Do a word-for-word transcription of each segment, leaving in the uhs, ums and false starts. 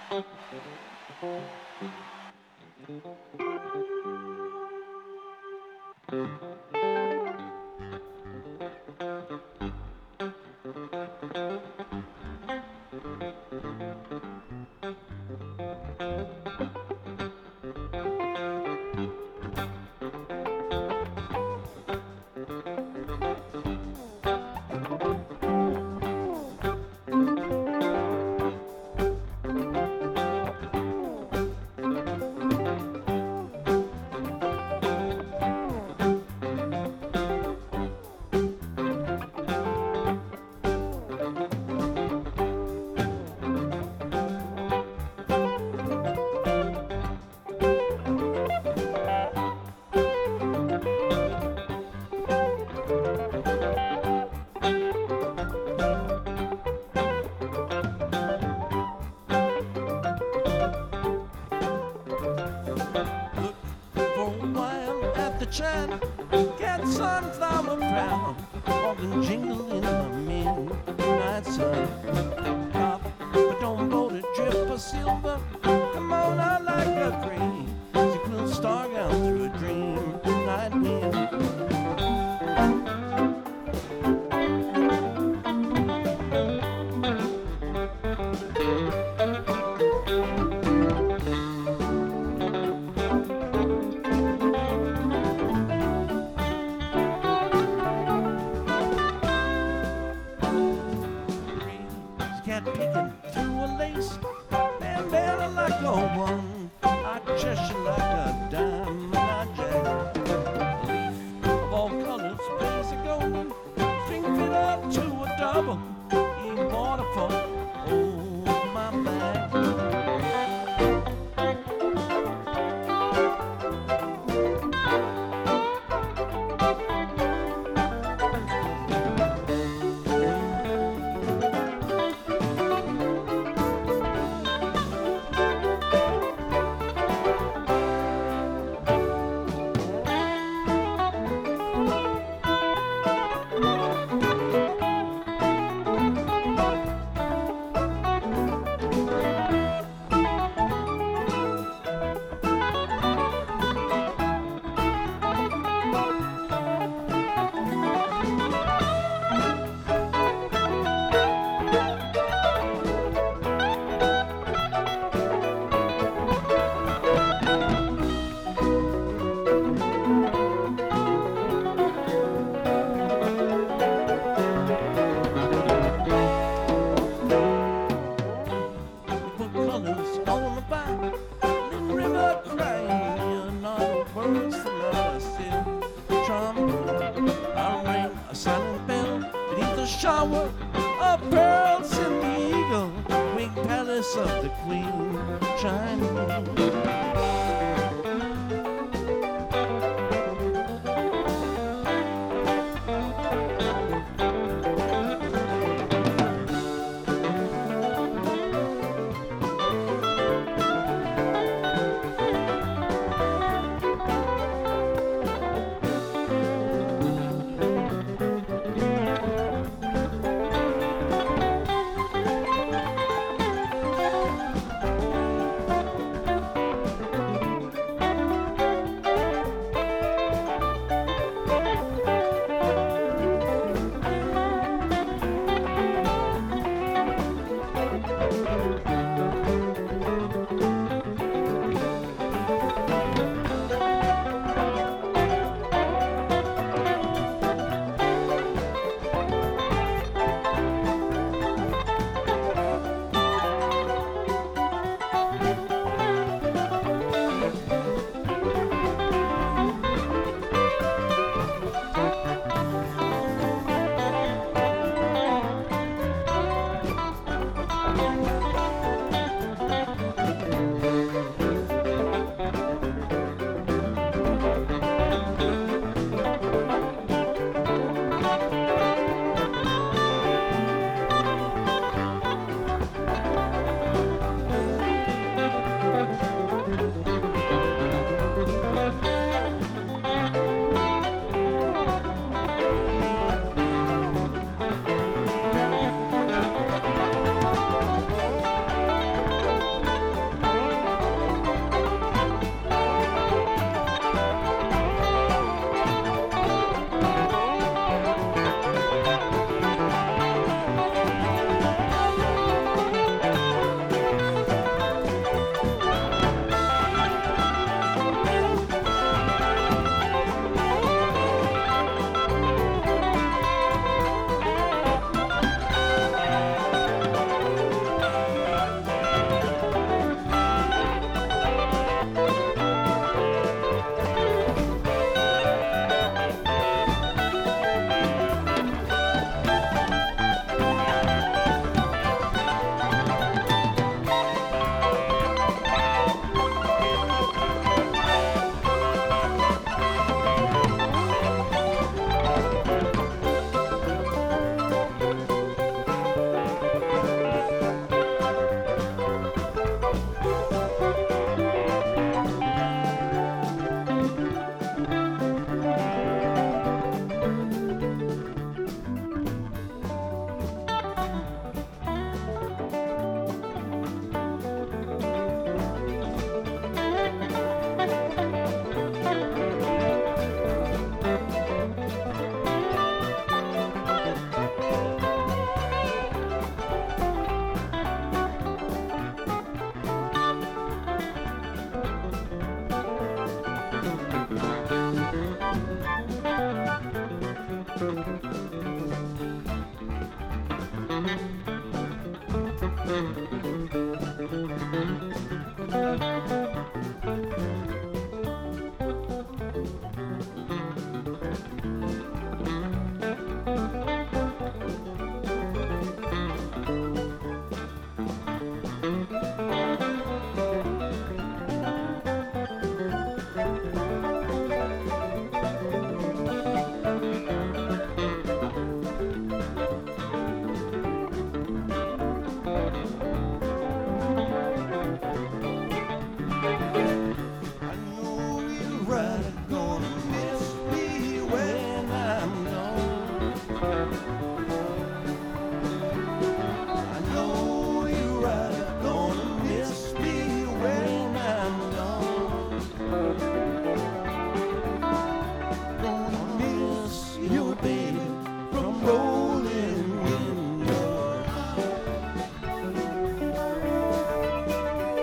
China, get sunflower brown, organ jingle in the midnight sun. Pop, but don't bolt a drip of silver. Come on out like a green, sick little star down through a dream night wind. Of the Queen Chinese.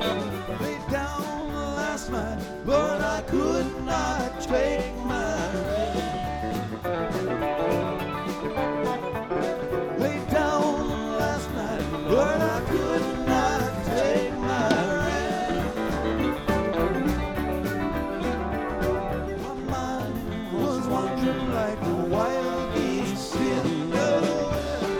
Laid down last night, but I could not take my rest. Laid down last night, but I could not take my rest. My mind was wandering like a wild geese in the west.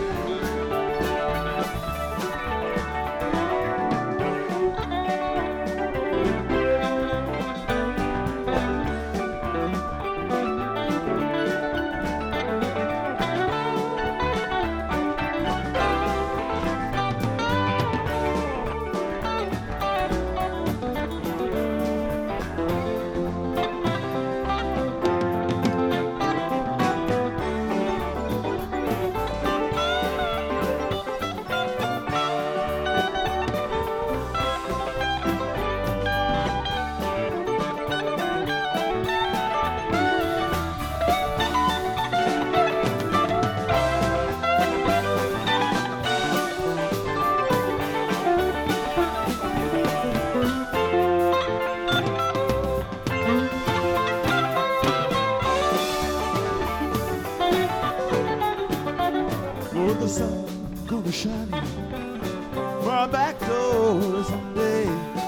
For the sun gonna shine from our back door someday.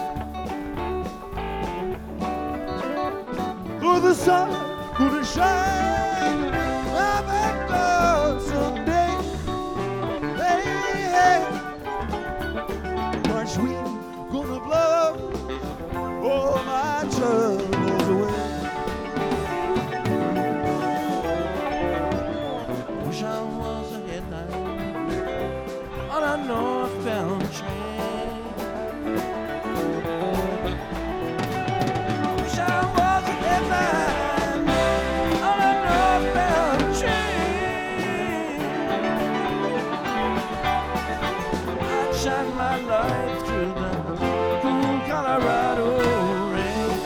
For the sun gonna shine from our back door someday. Hey, hey, March wind gonna blow all my troubles away. Wish I was a headlight on a northbound train. Wish I was a headlight on a northbound train. I'd shine my light through the cool Colorado rain.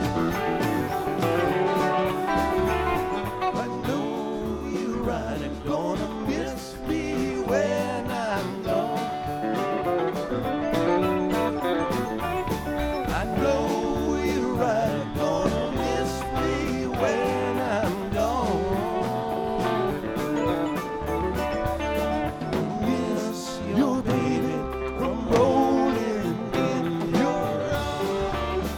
I know you're right, I'm gonna miss me when I'm gone. I know you're right, I'm gonna miss me when I'm gone. Miss your baby from rolling in your arms.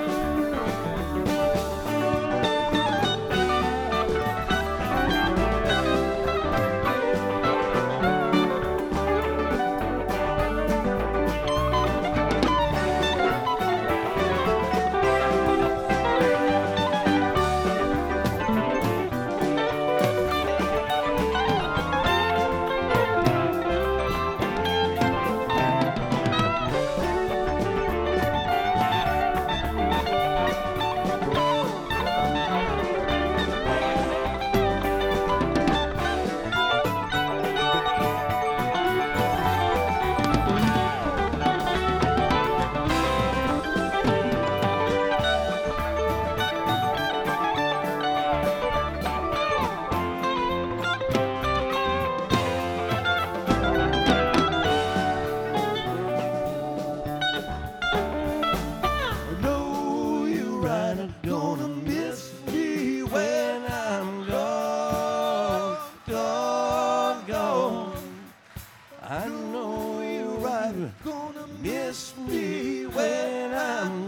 I know you're right, I'm gonna miss me when I'm gone, gone, gone. I know you're right, I'm gonna miss me when I'm